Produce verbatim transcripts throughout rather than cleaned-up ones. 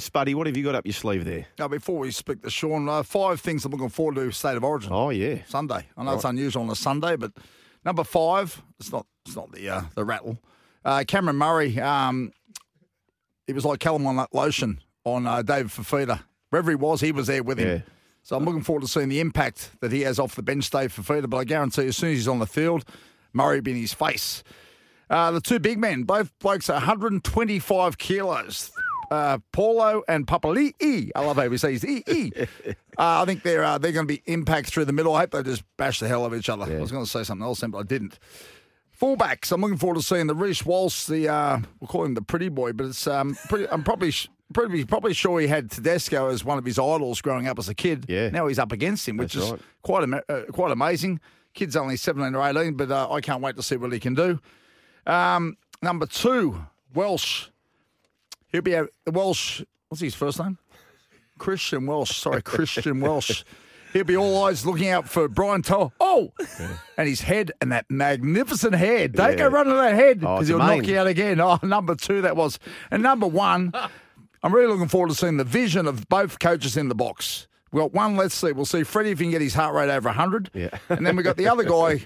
Spuddy, what have you got up your sleeve there? Now, before we speak to Sean, uh, five things I'm looking forward to State of Origin. Oh, yeah. Sunday. I know Right. it's unusual on a Sunday, but number five, it's not it's not the uh, the rattle. Uh, Cameron Murray, um, it was like calamine lotion on uh, David Fafita. Wherever he was, he was there with him. Yeah. So I'm looking forward to seeing the impact that he has off the bench, Dave Fafita. But I guarantee you, as soon as he's on the field, Murray will be in his face. Uh, the two big men, both blokes are one hundred twenty-five kilos. Uh, Paulo and Papali'i. I love how he says E E. uh, I think they're uh, they're going to be impact through the middle. I hope they just bash the hell out of each other. Yeah. I was going to say something else then, but I didn't. Fullbacks. I'm looking forward to seeing the Reece Walsh. The uh, we'll call him the pretty boy, but it's um, pretty. I'm probably pretty probably sure he had Tedesco as one of his idols growing up as a kid. Yeah. Now he's up against him, which That's is right. quite ama- uh, quite amazing. Kid's only seventeen or eighteen, but uh, I can't wait to see what he can do. Um, number two, Welsh. He'll be a Welsh. What's his first name? Christian Welsh. Sorry, Christian Welsh. He'll be all eyes looking out for Brian Toa. Oh! Yeah. And his head and that magnificent head. Don't Yeah. go running that head Oh, because it's he'll amazing. knock you out again. Oh, number two that was. And number one, I'm really looking forward to seeing the vision of both coaches in the box. We've got one, let's see. We'll see Freddie if he can get his heart rate over one hundred. Yeah. And then we've got the other guy,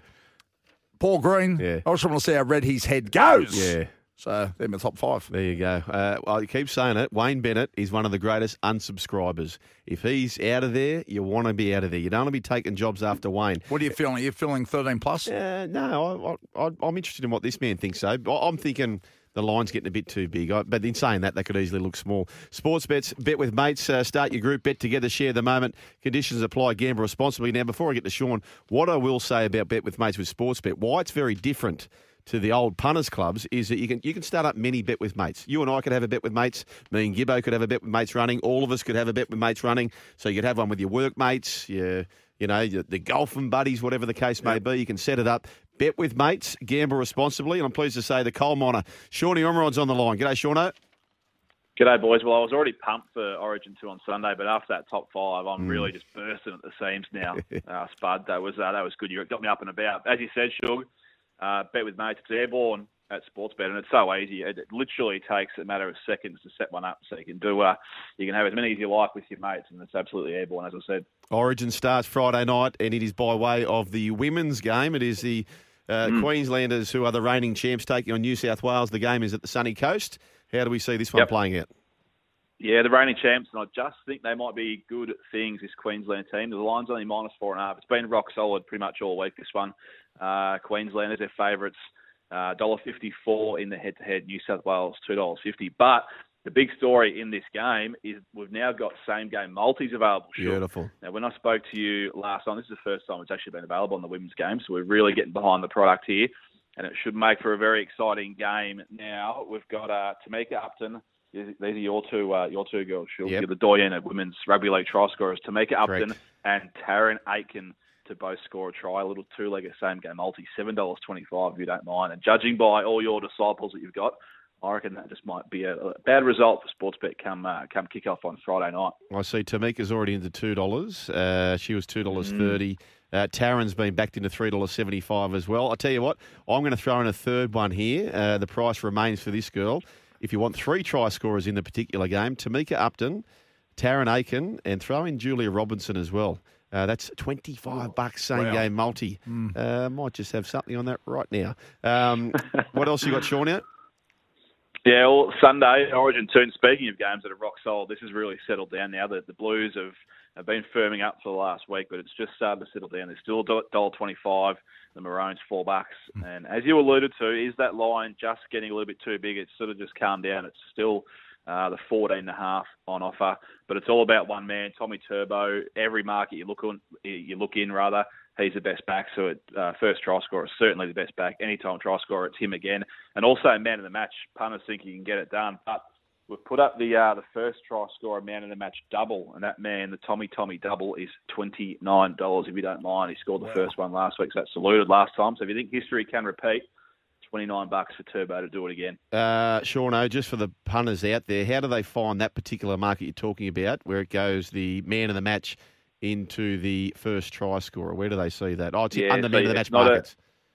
Paul Green. Yeah. I just want to see how red his head goes. Yeah. So they're my top five. There you go. Uh, I keep saying it. Wayne Bennett is one of the greatest unsubscribers. If he's out of there, you want to be out of there. You don't want to be taking jobs after Wayne. What are you feeling? Are you feeling thirteen plus? Uh, no, I, I, I'm interested in what this man thinks. So I'm thinking the line's getting a bit too big. I, but in saying that, they could easily look small. Sports bets, bet with mates. Uh, start your group, bet together, share the moment. Conditions apply. Gamble responsibly. Now, before I get to Sean, what I will say about bet with mates with sports bet, why it's very different to the old punters clubs is that you can you can start up many bet with mates. You and I could have a bet with mates. Me and Gibbo could have a bet with mates running. All of us could have a bet with mates running. So you could have one with your workmates, your you know your, the golfing buddies, whatever the case may be. You can set it up. Bet with mates. Gamble responsibly. And I'm pleased to say the coal miner, Shawnee Ormerod's on the line. G'day, Shauno. G'day, boys. Well, I was already pumped for Origin two on Sunday, but after that top five, I'm Mm. really just bursting at the seams now. uh, Spud, that was uh, that was good. You got me up and about. As you said, Shug, uh, bet with mates. It's airborne at Sportsbet, and it's so easy. It, it literally takes a matter of seconds to set one up, so you can do. Uh, you can have as many as you like with your mates, and it's absolutely airborne, as I said. Origin starts Friday night, and it is by way of the women's game. It is the uh, Mm. Queenslanders, who are the reigning champs, taking on New South Wales. The game is at the sunny coast. How do we see this one Yep. playing out? Yeah, the reigning champs, and I just think they might be good things, this Queensland team. The line's only minus four and a half. It's been rock solid pretty much all week, this one. Uh, Queenslanders, their favourites, uh, one dollar fifty-four in the head-to-head. New South Wales, two dollars fifty. But the big story in this game is we've now got same-game multis available. Sure. Beautiful. Now, when I spoke to you last time, this is the first time it's actually been available on the women's game, so we're really getting behind the product here, and it should make for a very exciting game. Now, we've got uh, Tamika Upton. These are your two, uh, your two girls. She'll Yep. be the doyen of women's rugby league try scorers. Tamika Upton Correct. and Taryn Aitken to both score a try. A little two-legger same-game multi, seven dollars twenty-five if you don't mind. And judging by all your disciples that you've got, I reckon that just might be a, a bad result for Sportsbet come uh, come kick-off on Friday night. I see Tamika's already into two dollars. Uh, she was two dollars thirty. Uh, Taryn's been backed into three dollars seventy-five as well. I tell you what, I'm going to throw in a third one here. Uh, the price remains for this girl. If you want three try scorers in the particular game, Tamika Upton, Taryn Aiken, and throw in Julia Robinson as well. Uh, that's twenty-five bucks same Wow. game multi. Mm. Uh, might just have something on that right now. Um, what else you got, Sean, out? Yeah, well, Sunday, Origin two, and speaking of games that are rock solid, this has really settled down now. The, the Blues have, have been firming up for the last week, but it's just started to settle down. They're still one dollar twenty-five, the Maroons four bucks. And as you alluded to, is that line just getting a little bit too big? It's sort of just calmed down. It's still uh, the fourteen and a half on offer, but it's all about one man, Tommy Turbo. Every market you look on, you look in rather, he's the best back. So at uh, first try scorer, certainly the best back. Anytime try scorer, it's him again. And also man of the match. Punters think he can get it done. But we've put up the uh, the first try scorer man of the match double. And that man, the Tommy Tommy double, is twenty-nine dollars if you don't mind. He scored the Wow. first one last week, so that's saluted last time. So if you think history can repeat, twenty-nine bucks for Turbo to do it again. Uh, Sean, just for the punters out there, how do they find that particular market you're talking about, where it goes the man of the match into the first try scorer? Where do they see that? Oh, it's Yeah, under so man of the it's match not a- markets.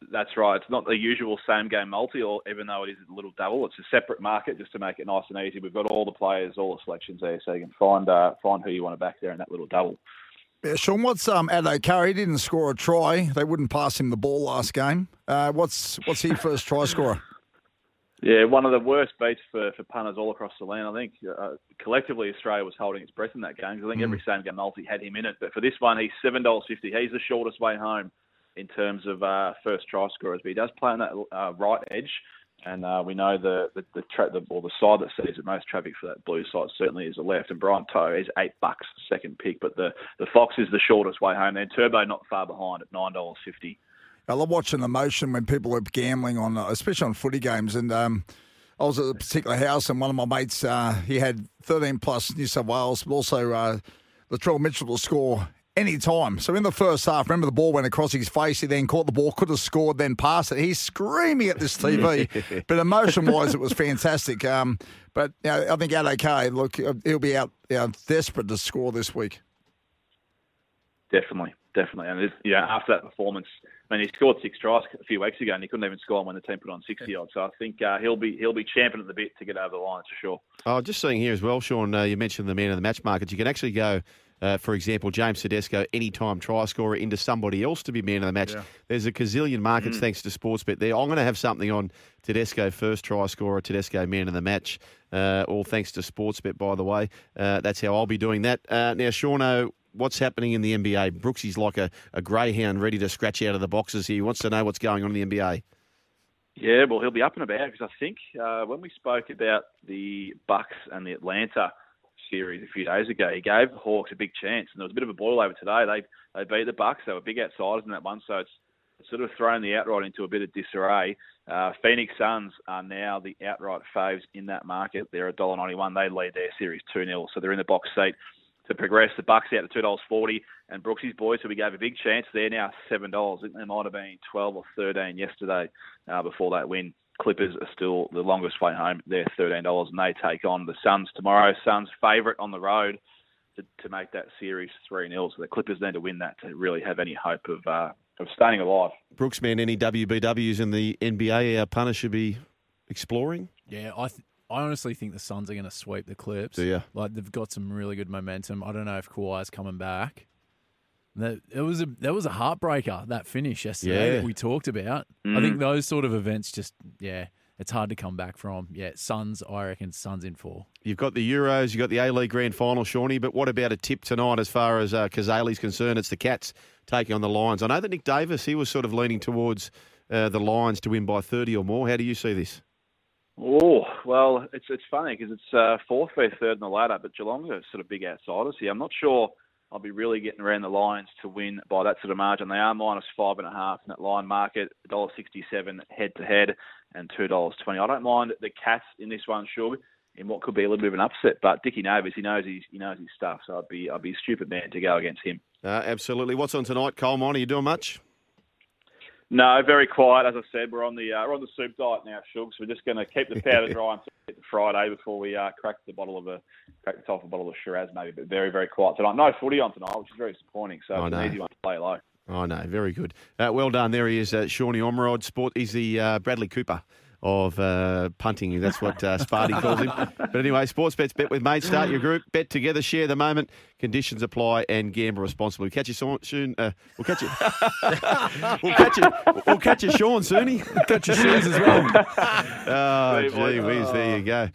That's right. It's not the usual same game multi, or even though it is a little double, it's a separate market just to make it nice and easy. We've got all the players, all the selections there, so you can find uh, find who you want to back there in that little double. Yeah, Sean, what's um, Addo Carr? He didn't score a try. They wouldn't pass him the ball last game. Uh, what's what's he first try scorer? Yeah, one of the worst beats for, for punters all across the land. I think uh, collectively Australia was holding its breath in that game because I think mm. every same game multi had him in it. But for this one, he's seven dollars fifty. He's the shortest way home in terms of uh, first try scorers. But he does play on that uh, right edge. And uh, we know the the, the, tra- the or the side that sees the most traffic for that blue side certainly is the left. And Brian Toe is eight bucks second pick. But the, the Fox is the shortest way home. Then Turbo not far behind at nine dollars fifty. I love watching the motion when people are gambling on, especially on footy games. And um, I was at a particular house, and one of my mates, uh, he had thirteen plus New South Wales, but also uh, Latrell Mitchell to score any time. So in the first half, remember the ball went across his face. He then caught the ball, could have scored, then passed it. He's screaming at this T V. But emotion-wise, it was fantastic. Um, but you know, I think Addo Carr, look, he'll be out you know, desperate to score this week. Definitely, definitely. And it's, yeah, after that performance, I mean, he scored six tries a few weeks ago, and he couldn't even score when the team put on sixty odd. So I think uh, he'll be he'll be champing at the bit to get over the line for sure. Oh, just seeing here as well, Sean. Uh, you mentioned the man of the match markets. You can actually go, uh, for example, James Tedesco, anytime try scorer, into somebody else to be man of the match. Yeah. There's a gazillion markets mm. thanks to Sportsbet there. I'm going to have something on Tedesco first try scorer, Tedesco man of the match. Uh, all thanks to Sportsbet, by the way. Uh, that's how I'll be doing that. Uh, now, Sean, what's happening in the N B A? Brooksy's like a, a greyhound ready to scratch out of the boxes here. He wants to know what's going on in the N B A. Yeah, well, he'll be up and about because I think uh, when we spoke about the Bucks and the Atlanta series a few days ago, he gave the Hawks a big chance, and there was a bit of a boil over today. They they beat the Bucks. They were big outsiders in that one, so it's sort of thrown the outright into a bit of disarray. Uh, Phoenix Suns are now the outright faves in that market. They're one dollar ninety-one. They lead their series two nil, so they're in the box seat to progress. The Bucks out to two dollars forty, and Brooksy's boys, who we gave a big chance, they're now seven dollars. I think they might have been twelve or thirteen yesterday uh, before that win. Clippers are still the longest way home. They're thirteen dollars, and they take on the Suns tomorrow. Suns favourite on the road to, to make that series three nil. So the Clippers need to win that to really have any hope of uh, of staying alive. Brooks, man, any W B Ws in the N B A our punter should be exploring? Yeah, I th- I honestly think the Suns are going to sweep the Clips. Do you? Like, they've got some really good momentum. I don't know if Kawhi's coming back. That it was a that was a heartbreaker, that finish yesterday yeah. that we talked about. Mm. I think those sort of events just, yeah, it's hard to come back from. Yeah, Suns, I reckon Suns in four. You've got the Euros, you've got the A-League Grand Final, Shawnee, but what about a tip tonight as far as uh, Kazali's concerned? It's the Cats taking on the Lions. I know that Nick Davis, he was sort of leaning towards uh, the Lions to win by thirty or more. How do you see this? Oh, well, it's it's funny because it's uh, fourth v third in the ladder, but Geelong are sort of big outsiders here. I'm not sure I'll be really getting around the Lions to win by that sort of margin. They are minus five and a half in that line market, one dollar sixty-seven head to head, and two dollars twenty. I don't mind the Cats in this one, sure, in what could be a little bit of an upset. But Dickie Navis, he knows his he knows his stuff, so I'd be I'd be a stupid man to go against him. Uh, absolutely. What's on tonight, Cole Mine? Are you doing much? No, very quiet. As I said, we're on the uh, we're on the soup diet now, Shugs. We're just going to keep the powder dry until we get to Friday before we uh, crack the bottle of a crack the top of a bottle of Shiraz, maybe. But very very quiet tonight. No footy on tonight, which is very disappointing. So I it's know. an easy one to play low. Oh no, very good. Uh, well done. There he is, uh, Shawnee Ormerod. Sport. He's the uh, Bradley Cooper of uh, punting. That's what uh, Sparty calls him. But anyway, Sportsbet's Bet with Mates. Start your group. Bet together. Share the moment. Conditions apply and gamble responsibly. We'll catch you soon. Uh, we'll catch you. we'll catch you. We'll catch you, Sean, Sooney. Catch you soon as well. Oh, gee whiz. There you go.